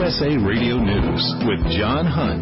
USA Radio News with John Hunt.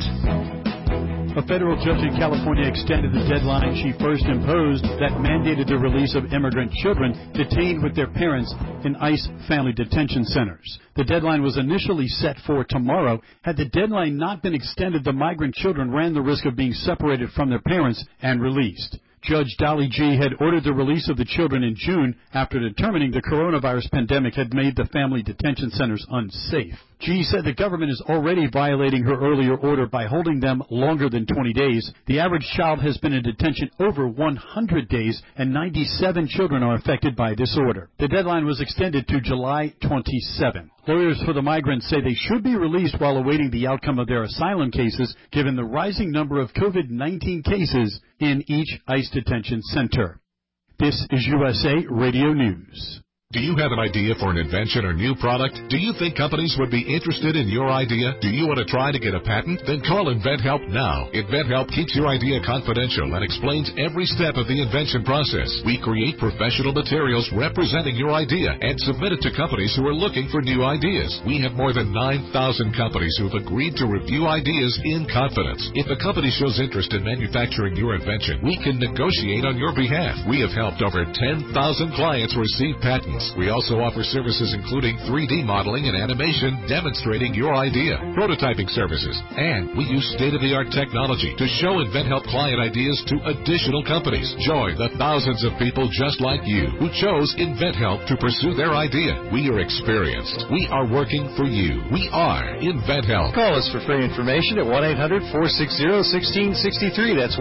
A federal judge in California extended the deadline she first imposed that mandated the release of immigrant children detained with their parents in ICE family detention centers. The deadline was initially set for tomorrow. Had the deadline not been extended, the migrant children ran the risk of being separated from their parents and released. Judge Dolly G. had ordered the release of the children in June after determining the coronavirus pandemic had made the family detention centers unsafe. G. said the government is already violating her earlier order by holding them longer than 20 days. The average child has been in detention over 100 days, and 97 children are affected by this order. The deadline was extended to July 27. Lawyers for the migrants say they should be released while awaiting the outcome of their asylum cases, given the rising number of COVID-19 cases in each ICE detention center. This is USA Radio News. Do you have an idea for an invention or new product? Do you think companies would be interested in your idea? Do you want to try to get a patent? Then call InventHelp now. InventHelp keeps your idea confidential and explains every step of the invention process. We create professional materials representing your idea and submit it to companies who are looking for new ideas. We have more than 9,000 companies who have agreed to review ideas in confidence. If a company shows interest in manufacturing your invention, we can negotiate on your behalf. We have helped over 10,000 clients receive patents. We also offer services including 3D modeling and animation demonstrating your idea, prototyping services, and we use state-of-the-art technology to show InventHelp client ideas to additional companies. Join the thousands of people just like you who chose InventHelp to pursue their idea. We are experienced. We are working for you. We are InventHelp. Call us for free information at 1-800-460-1663. That's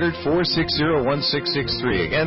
1-800-460-1663. Again,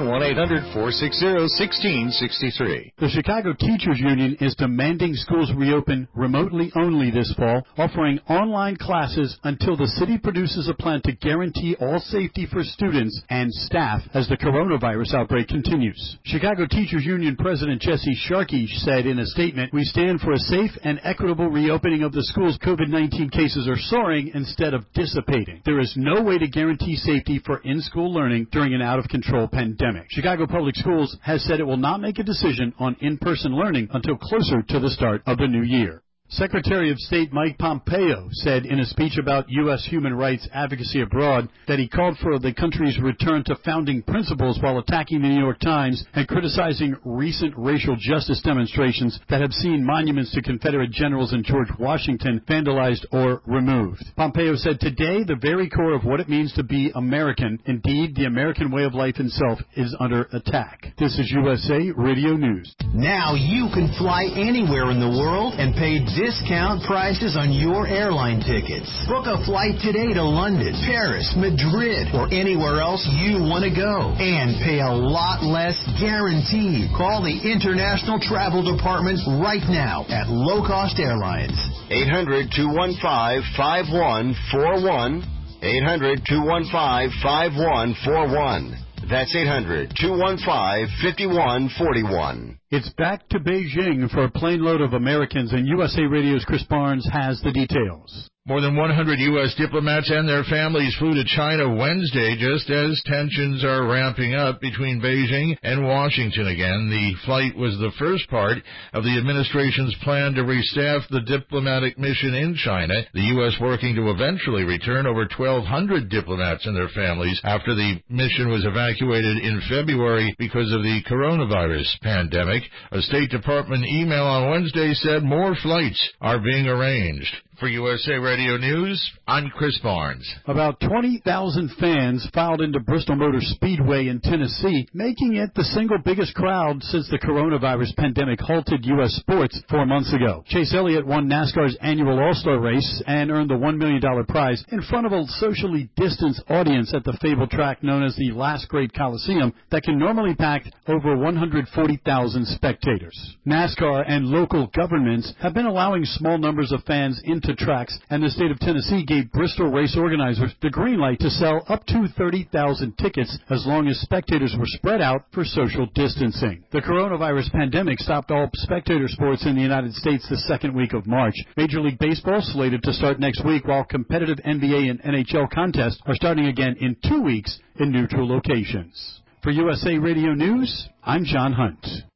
1-800-460-1663. The Chicago Teachers Union is demanding schools reopen remotely only this fall, offering online classes until the city produces a plan to guarantee all safety for students and staff as the coronavirus outbreak continues. Chicago Teachers Union President Jesse Sharkey said in a statement, "We stand for a safe and equitable reopening of the schools. COVID-19 cases are soaring instead of dissipating. There is no way to guarantee safety for in-school learning during an out-of-control pandemic." Chicago Public Schools has said it will not make a decision on in-person learning until closer to the start of the new year. Secretary of State Mike Pompeo said in a speech about U.S. human rights advocacy abroad that he called for the country's return to founding principles while attacking the New York Times and criticizing recent racial justice demonstrations that have seen monuments to Confederate generals and George Washington vandalized or removed. Pompeo said today the very core of what it means to be American, indeed the American way of life itself, is under attack. This is USA Radio News. Now you can fly anywhere in the world and pay discount prices on your airline tickets. Book a flight today to London, Paris, Madrid, or anywhere else you want to go. And pay a lot less guaranteed. Call the International Travel Department right now at Low Cost Airlines. 800-215-5141. 800-215-5141. That's 800-215-5141. It's back to Beijing for a plane load of Americans, and USA Radio's Chris Barnes has the details. More than 100 U.S. diplomats and their families flew to China Wednesday just as tensions are ramping up between Beijing and Washington again. The flight was the first part of the administration's plan to restaff the diplomatic mission in China, the U.S. working to eventually return over 1,200 diplomats and their families after the mission was evacuated in February because of the coronavirus pandemic. A State Department email on Wednesday said more flights are being arranged. For USA Radio News, I'm Chris Barnes. About 20,000 fans filed into Bristol Motor Speedway in Tennessee, making it the single biggest crowd since the coronavirus pandemic halted U.S. sports 4 months ago. Chase Elliott won NASCAR's annual All-Star race and earned the $1 million prize in front of a socially distanced audience at the fabled track known as the Last Great Coliseum that can normally pack over 140,000 spectators. NASCAR and local governments have been allowing small numbers of fans into tracks, and the state of Tennessee gave Bristol race organizers the green light to sell up to 30,000 tickets as long as spectators were spread out for social distancing. The coronavirus pandemic stopped all spectator sports in the United States the second week of March. Major League Baseball slated to start next week, while competitive NBA and NHL contests are starting again in 2 weeks in neutral locations. For USA Radio News, I'm John Hunt.